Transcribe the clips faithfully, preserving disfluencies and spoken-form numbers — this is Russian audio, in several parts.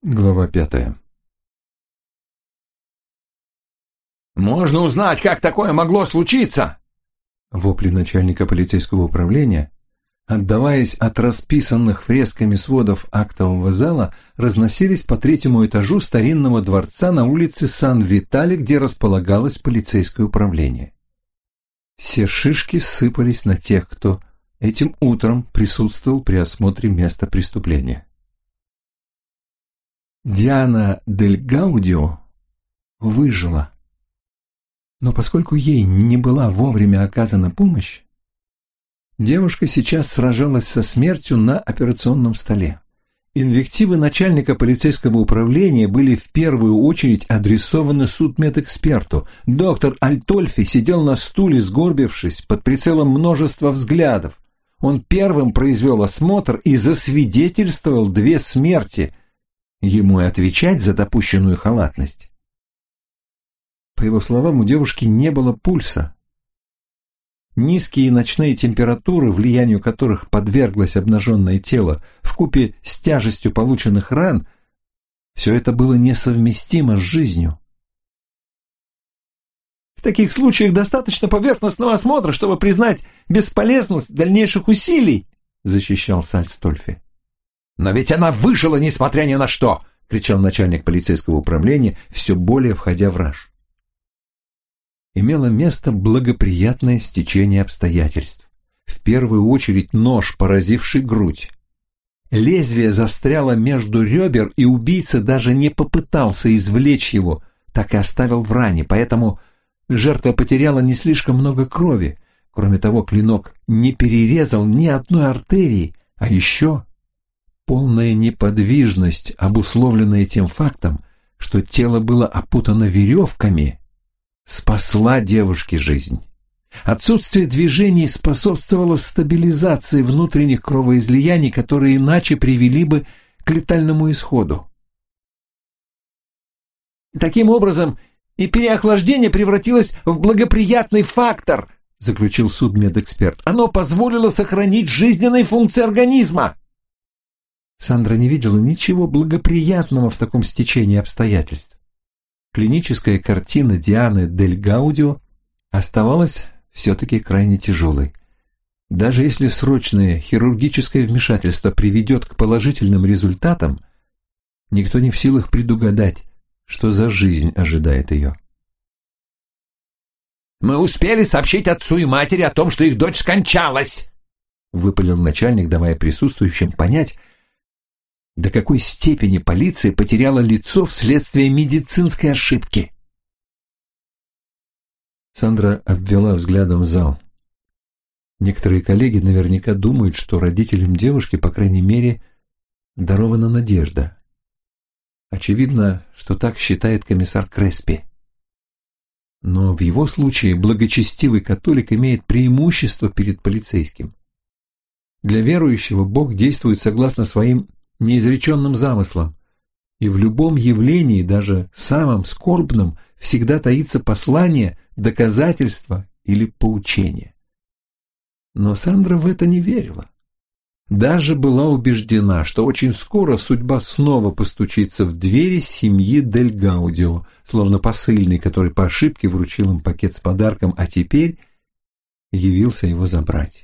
Глава пятая. «Можно узнать, как такое могло случиться?» Вопли начальника полицейского управления, отдаваясь от расписанных фресками сводов актового зала, разносились по третьему этажу старинного дворца на улице Сан-Витале, где располагалось полицейское управление. Все шишки сыпались на тех, кто этим утром присутствовал при осмотре места преступления. Диана Дель Гаудио выжила. Но поскольку ей не была вовремя оказана помощь, девушка сейчас сражалась со смертью на операционном столе. Инвективы начальника полицейского управления были в первую очередь адресованы судмедэксперту. Доктор Альтольфи сидел на стуле, сгорбившись, под прицелом множества взглядов. Он первым произвел осмотр и засвидетельствовал две смерти. Ему и отвечать за допущенную халатность. По его словам, у девушки не было пульса. Низкие ночные температуры, влиянию которых подверглось обнаженное тело, вкупе с тяжестью полученных ран, все это было несовместимо с жизнью. «В таких случаях достаточно поверхностного осмотра, чтобы признать бесполезность дальнейших усилий», — защищался Альтольфи. «Но ведь она выжила, несмотря ни на что!» — кричал начальник полицейского управления, все более входя в раж. Имело место благоприятное стечение обстоятельств. В первую очередь нож, поразивший грудь. Лезвие застряло между ребер, и убийца даже не попытался извлечь его, так и оставил в ране, поэтому жертва потеряла не слишком много крови. Кроме того, клинок не перерезал ни одной артерии, а еще полная неподвижность, обусловленная тем фактом, что тело было опутано веревками, спасла девушке жизнь. Отсутствие движений способствовало стабилизации внутренних кровоизлияний, которые иначе привели бы к летальному исходу. «Таким образом, и переохлаждение превратилось в благоприятный фактор», заключил судмедэксперт. «Оно позволило сохранить жизненные функции организма». Сандра не видела ничего благоприятного в таком стечении обстоятельств. Клиническая картина Дианы Дель Гаудио оставалась все-таки крайне тяжелой. Даже если срочное хирургическое вмешательство приведет к положительным результатам, никто не в силах предугадать, что за жизнь ожидает ее. «Мы успели сообщить отцу и матери о том, что их дочь скончалась», выпалил начальник, давая присутствующим понять, до какой степени полиция потеряла лицо вследствие медицинской ошибки. Сандра обвела взглядом зал. Некоторые коллеги наверняка думают, что родителям девушки, по крайней мере, дарована надежда. Очевидно, что так считает комиссар Креспи. Но в его случае благочестивый католик имеет преимущество перед полицейским. Для верующего Бог действует согласно своим неизреченным замыслам, и в любом явлении, даже самом скорбном, всегда таится послание, доказательство или поучение. Но Сандра в это не верила. Даже была убеждена, что очень скоро судьба снова постучится в двери семьи Дель Гаудио, словно посыльный, который по ошибке вручил им пакет с подарком, а теперь явился его забрать.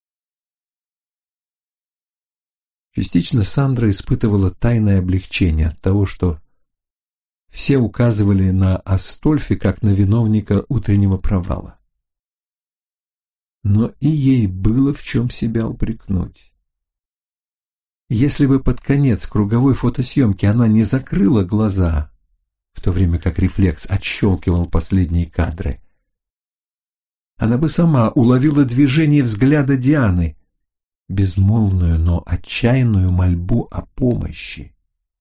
Частично Сандра испытывала тайное облегчение от того, что все указывали на Астольфи как на виновника утреннего провала. Но и ей было в чем себя упрекнуть. Если бы под конец круговой фотосъемки она не закрыла глаза, в то время как рефлекс отщелкивал последние кадры, она бы сама уловила движение взгляда Дианы, безмолвную, но отчаянную мольбу о помощи.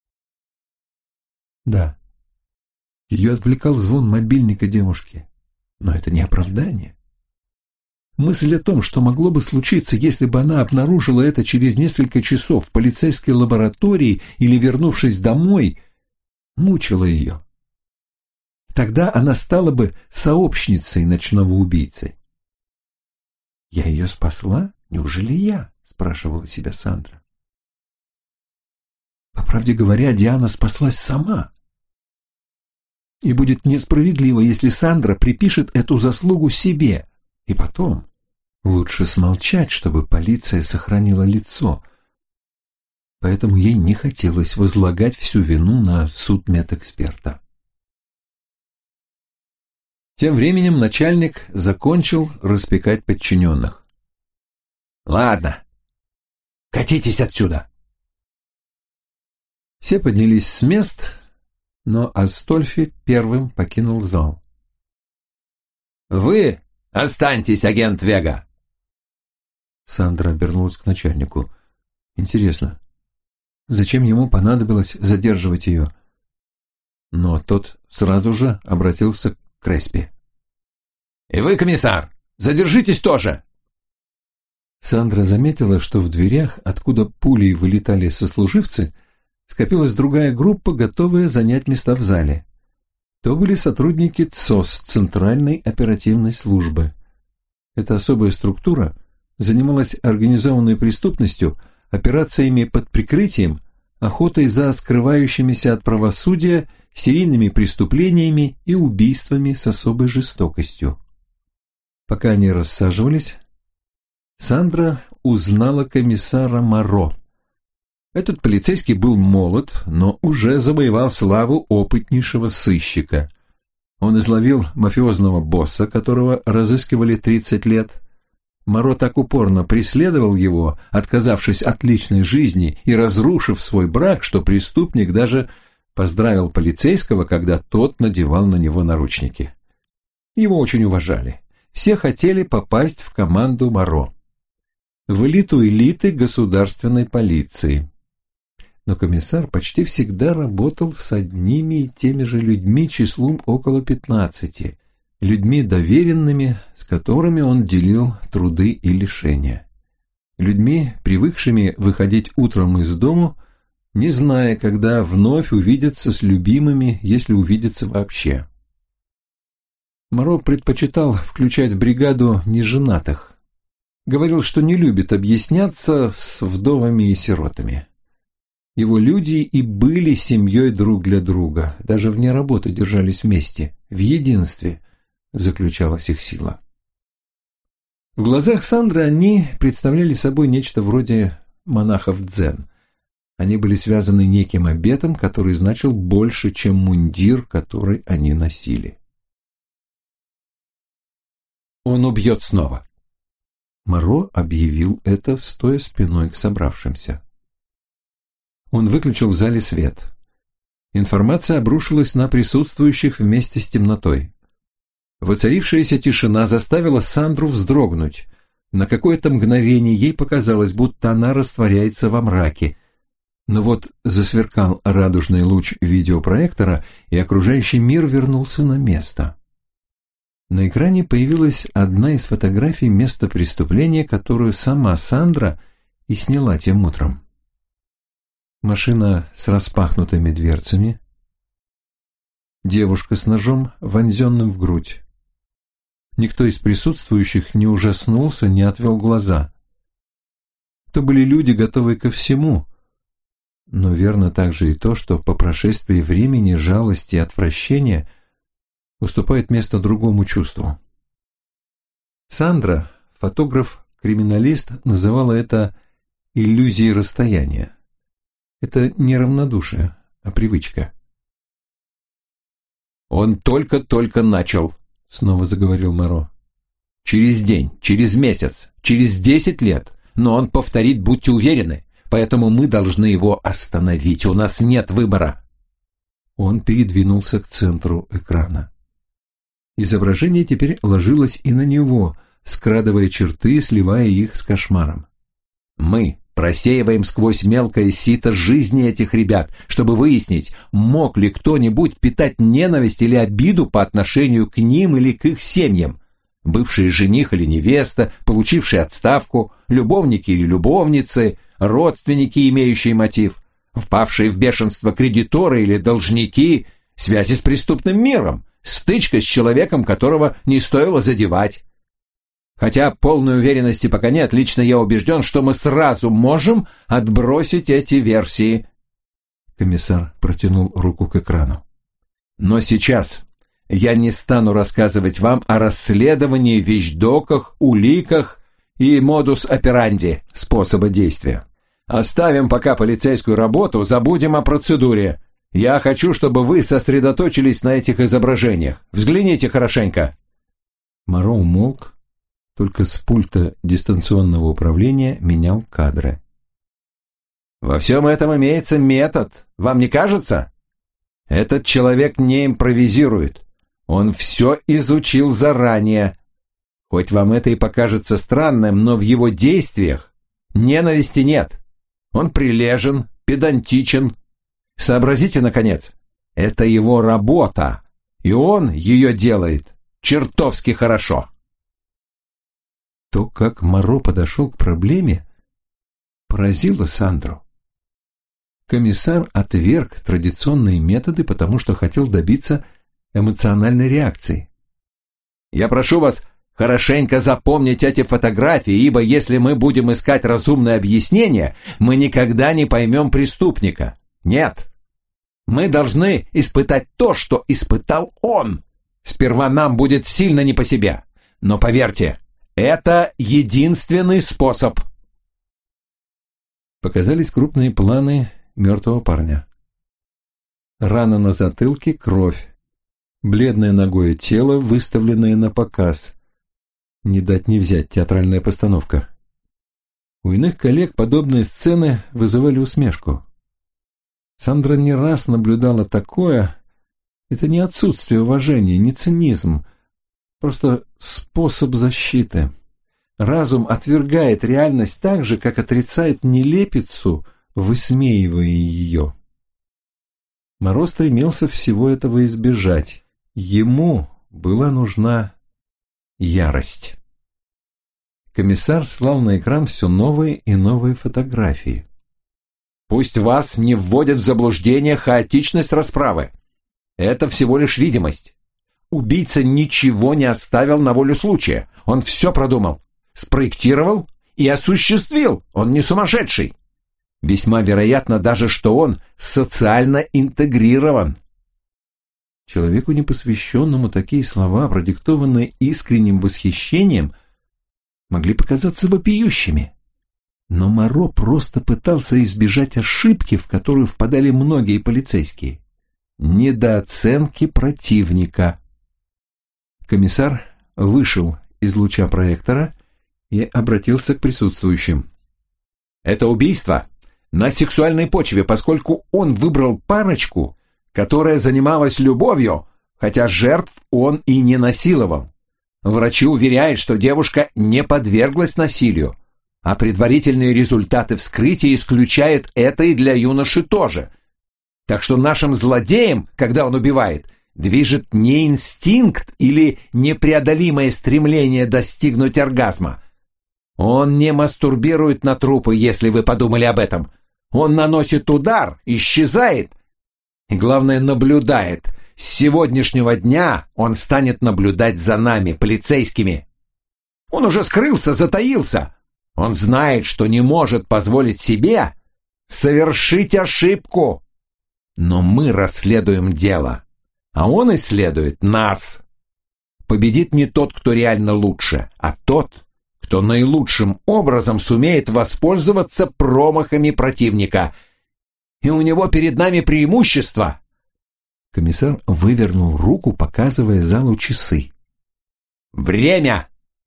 Да, ее отвлекал звон мобильника девушки, но это не оправдание. Мысль о том, что могло бы случиться, если бы она обнаружила это через несколько часов в полицейской лаборатории или вернувшись домой, мучила ее. Тогда она стала бы сообщницей ночного убийцы. «Я ее спасла? Неужели я?» — спрашивала себя Сандра. По правде говоря, Диана спаслась сама. И будет несправедливо, если Сандра припишет эту заслугу себе. И потом, лучше смолчать, чтобы полиция сохранила лицо. Поэтому ей не хотелось возлагать всю вину на судмедэксперта. Тем временем начальник закончил распекать подчиненных. «Ладно, катитесь отсюда!» Все поднялись с мест, но Астольфи первым покинул зал. «Вы останьтесь, агент Вега!» Сандра обернулась к начальнику. «Интересно, зачем ему понадобилось задерживать ее?» Но тот сразу же обратился к Креспи. «И вы, комиссар, задержитесь тоже!» Сандра заметила, что в дверях, откуда пулей вылетали сослуживцы, скопилась другая группа, готовая занять места в зале. То были сотрудники ЦОС, Центральной оперативной службы. Эта особая структура занималась организованной преступностью, операциями под прикрытием, охотой за скрывающимися от правосудия, серийными преступлениями и убийствами с особой жестокостью. Пока они рассаживались, Сандра узнала комиссара Моро. Этот полицейский был молод, но уже завоевал славу опытнейшего сыщика. Он изловил мафиозного босса, которого разыскивали тридцать лет. Моро так упорно преследовал его, отказавшись от личной жизни и разрушив свой брак, что преступник даже поздравил полицейского, когда тот надевал на него наручники. Его очень уважали. Все хотели попасть в команду Моро, в элиту элиты государственной полиции. Но комиссар почти всегда работал с одними и теми же людьми числом около пятнадцати, людьми доверенными, с которыми он делил труды и лишения, людьми, привыкшими выходить утром из дому, не зная, когда вновь увидеться с любимыми, если увидеться вообще. Моро предпочитал включать в бригаду неженатых. Говорил, что не любит объясняться с вдовами и сиротами. Его люди и были семьей друг для друга, даже вне работы держались вместе, в единстве заключалась их сила. В глазах Сандры они представляли собой нечто вроде монахов дзен. Они были связаны неким обетом, который значил больше, чем мундир, который они носили. «Он убьет снова!» Моро объявил это, стоя спиной к собравшимся. Он выключил в зале свет. Информация обрушилась на присутствующих вместе с темнотой. Воцарившаяся тишина заставила Сандру вздрогнуть. На какое-то мгновение ей показалось, будто она растворяется во мраке. Но вот засверкал радужный луч видеопроектора, и окружающий мир вернулся на место. На экране появилась одна из фотографий места преступления, которую сама Сандра и сняла тем утром. Машина с распахнутыми дверцами, девушка с ножом, вонзенным в грудь. Никто из присутствующих не ужаснулся, не отвел глаза. То были люди, готовые ко всему, но верно также и то, что по прошествии времени жалость и отвращение уступает место другому чувству. Сандра, фотограф-криминалист, называла это иллюзией расстояния. Это не равнодушие, а привычка. «Он только-только начал», — снова заговорил Моро. «Через день, через месяц, через десять лет, но он повторит, будьте уверены, поэтому мы должны его остановить, у нас нет выбора». Он передвинулся к центру экрана. Изображение теперь ложилось и на него, скрадывая черты, сливая их с кошмаром. «Мы просеиваем сквозь мелкое сито жизни этих ребят, чтобы выяснить, мог ли кто-нибудь питать ненависть или обиду по отношению к ним или к их семьям. Бывший жених или невеста, получившие отставку, любовники или любовницы, родственники, имеющие мотив, впавшие в бешенство кредиторы или должники, связи с преступным миром, стычка с человеком, которого не стоило задевать. Хотя полной уверенности пока нет, лично я убежден, что мы сразу можем отбросить эти версии. Комиссар протянул руку к экрану. «Но сейчас я не стану рассказывать вам о расследовании, вещдоках, уликах и модус операнди способа действия. Оставим пока полицейскую работу, забудем о процедуре. Я хочу, чтобы вы сосредоточились на этих изображениях. Взгляните хорошенько». Моро умолк, только с пульта дистанционного управления менял кадры. «Во всем этом имеется метод, вам не кажется? Этот человек не импровизирует. Он все изучил заранее. Хоть вам это и покажется странным, но в его действиях ненависти нет. Он прилежен, педантичен. Сообразите, наконец, это его работа, и он ее делает чертовски хорошо». То, как Моро подошел к проблеме, поразило Сандру. Комиссар отверг традиционные методы, потому что хотел добиться эмоциональной реакции. «Я прошу вас хорошенько запомнить эти фотографии, ибо если мы будем искать разумное объяснение, мы никогда не поймем преступника. Нет, мы должны испытать то, что испытал он. Сперва нам будет сильно не по себе, но поверьте, это единственный способ». Показались крупные планы мертвого парня. Рана на затылке, кровь. Бледное нагое тело, выставленное на показ. Не дать не взять, театральная постановка. У иных коллег подобные сцены вызывали усмешку. Сандра не раз наблюдала такое. Это не отсутствие уважения, не цинизм. Просто способ защиты. Разум отвергает реальность так же, как отрицает нелепицу, высмеивая ее. Моро стремился всего этого избежать. Ему была нужна ярость. Комиссар слал на экран все новые и новые фотографии. «Пусть вас не вводят в заблуждение хаотичность расправы. Это всего лишь видимость. Убийца ничего не оставил на волю случая. Он все продумал, спроектировал и осуществил. Он не сумасшедший. Весьма вероятно даже, что он социально интегрирован». Человеку непосвященному такие слова, продиктованные искренним восхищением, могли показаться вопиющими. Но Моро просто пытался избежать ошибки, в которую впадали многие полицейские. Недооценки противника. Комиссар вышел из луча проектора и обратился к присутствующим. «Это убийство на сексуальной почве, поскольку он выбрал парочку, которая занималась любовью, хотя жертв он и не насиловал. Врачи уверяют, что девушка не подверглась насилию, а предварительные результаты вскрытия исключают это и для юноши тоже. Так что нашим злодеем, когда он убивает, движет не инстинкт или непреодолимое стремление достигнуть оргазма. Он не мастурбирует на трупы, если вы подумали об этом. Он наносит удар, исчезает и, главное, наблюдает. С сегодняшнего дня он станет наблюдать за нами, полицейскими. Он уже скрылся, затаился. Он знает, что не может позволить себе совершить ошибку. Но мы расследуем дело, а он исследует нас. Победит не тот, кто реально лучше, а тот, кто наилучшим образом сумеет воспользоваться промахами противника. И у него перед нами преимущество». Комиссар вывернул руку, показывая залу часы. «Время!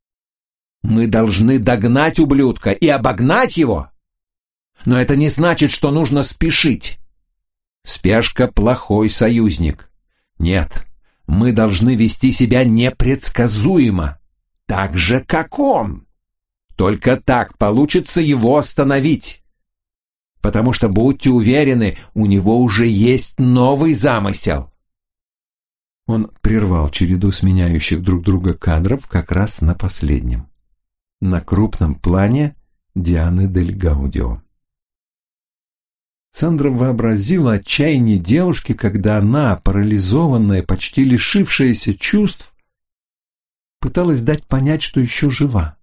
Мы должны догнать ублюдка и обогнать его. Но это не значит, что нужно спешить. Спешка – плохой союзник. Нет, мы должны вести себя непредсказуемо, так же, как он. Только так получится его остановить. Потому что, будьте уверены, у него уже есть новый замысел». Он прервал череду сменяющих друг друга кадров как раз на последнем. На крупном плане Дианы дель Гаудио. Сандра вообразила отчаяние девушки, когда она, парализованная, почти лишившаяся чувств, пыталась дать понять, что еще жива.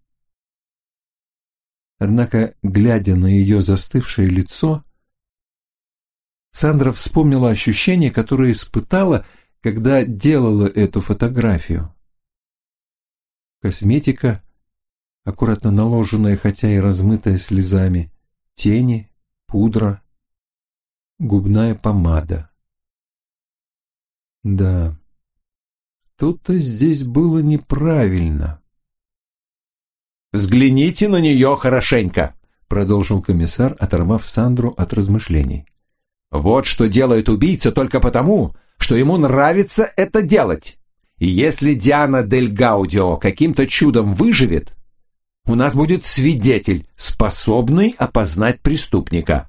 Однако, глядя на ее застывшее лицо, Сандра вспомнила ощущение, которое испытала, когда делала эту фотографию. Косметика, аккуратно наложенная, хотя и размытая слезами, тени, пудра, губная помада. Да, что-то здесь было неправильно. «Взгляните на нее хорошенько», — продолжил комиссар, оторвав Сандру от размышлений. «Вот что делает убийца только потому, что ему нравится это делать. И если Диана дель Гаудио каким-то чудом выживет, у нас будет свидетель, способный опознать преступника».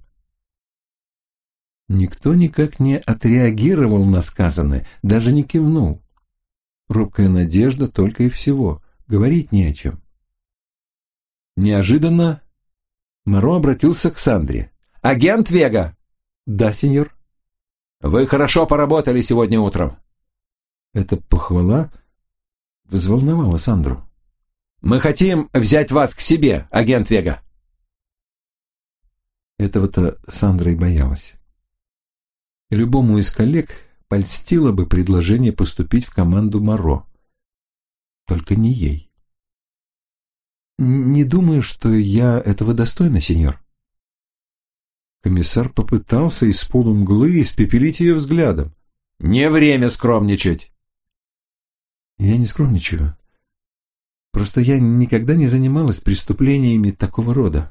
Никто никак не отреагировал на сказанное, даже не кивнул. Робкая надежда только и всего, говорить не о чем. Неожиданно Моро обратился к Сандре. «Агент Вега!» «Да, сеньор». «Вы хорошо поработали сегодня утром». Эта похвала взволновала Сандру. «Мы хотим взять вас к себе, агент Вега». Этого-то Сандра и боялась. Любому из коллег польстило бы предложение поступить в команду Моро. Только не ей. «Не думаю, что я этого достойна, сеньор». Комиссар попытался из полумглы испепелить ее взглядом. «Не время скромничать». «Я не скромничаю. Просто я никогда не занималась преступлениями такого рода».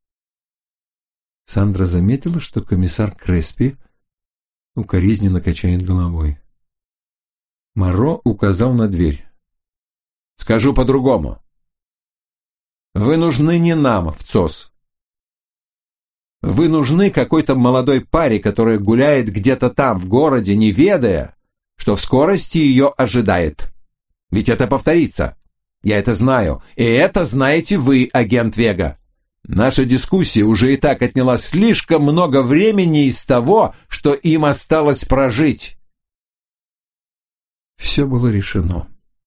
Сандра заметила, что комиссар Креспи укоризненно качает головой. Моро указал на дверь. «Скажу по-другому. Вы нужны не нам в ЦОС. Вы нужны какой-то молодой паре, которая гуляет где-то там, в городе, не ведая, что в скорости ее ожидает. Ведь это повторится. Я это знаю. И это знаете вы, агент Вега. Наша дискуссия уже и так отняла слишком много времени из того, что им осталось прожить». Все было решено.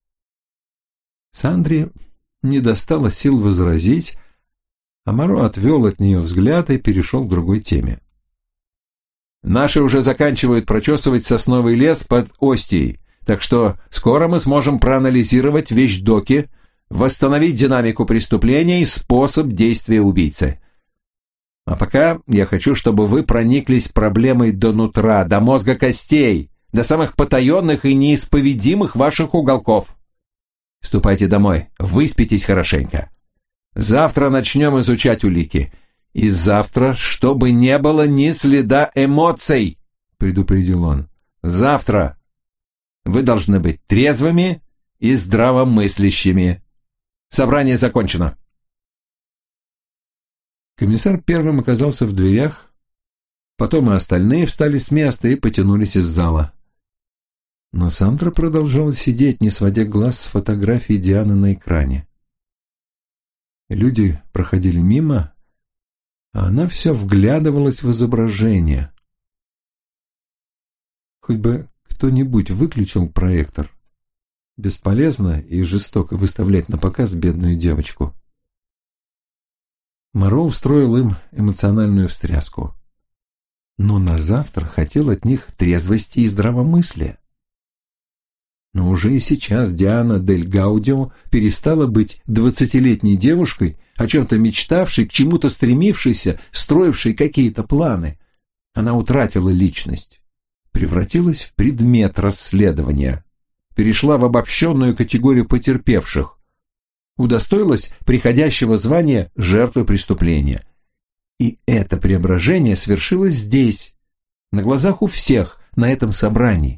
Сандре не достало сил возразить, а Моро отвел от нее взгляд и перешел к другой теме. «Наши уже заканчивают прочесывать сосновый лес под Остией, так что скоро мы сможем проанализировать вещдоки, восстановить динамику преступления и способ действия убийцы. А пока я хочу, чтобы вы прониклись проблемой до нутра, до мозга костей, до самых потаенных и неисповедимых ваших уголков. Ступайте домой, выспитесь хорошенько. Завтра начнем изучать улики. И завтра, чтобы не было ни следа эмоций, предупредил он. Завтра вы должны быть трезвыми и здравомыслящими. Собрание закончено». Комиссар первым оказался в дверях, потом и остальные встали с места и потянулись из зала. Но Сандра продолжала сидеть, не сводя глаз с фотографии Дианы на экране. Люди проходили мимо, а она все вглядывалась в изображение. Хоть бы кто-нибудь выключил проектор. Бесполезно и жестоко выставлять на показ бедную девочку. Моро устроил им эмоциональную встряску. Но на завтра хотел от них трезвости и здравомыслия. Но уже и сейчас Диана дель Гаудио перестала быть двадцатилетней девушкой, о чем-то мечтавшей, к чему-то стремившейся, строившей какие-то планы. Она утратила личность, превратилась в предмет расследования, перешла в обобщенную категорию потерпевших, удостоилась приходящего звания жертвы преступления. И это преображение свершилось здесь, на глазах у всех, на этом собрании.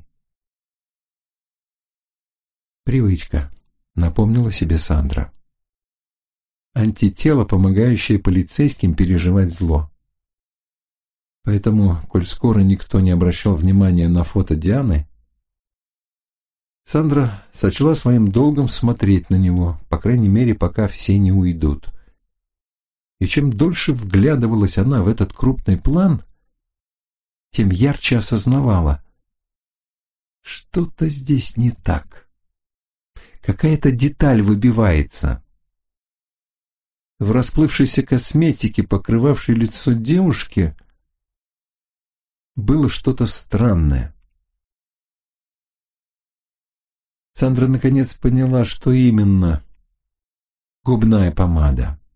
Привычка, напомнила себе Сандра. Антитело, помогающее полицейским переживать зло. Поэтому, коль скоро никто не обращал внимания на фото Дианы, Сандра сочла своим долгом смотреть на него, по крайней мере, пока все не уйдут. И чем дольше вглядывалась она в этот крупный план, тем ярче осознавала, что-то здесь не так. Какая-то деталь выбивается. В расплывшейся косметике, покрывавшей лицо девушки, было что-то странное. Сандра наконец поняла, что именно губная помада.